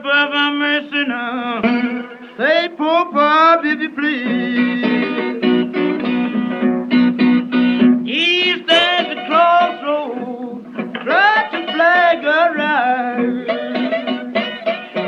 Bob, have mercy now. Say, poor Bob, if you please.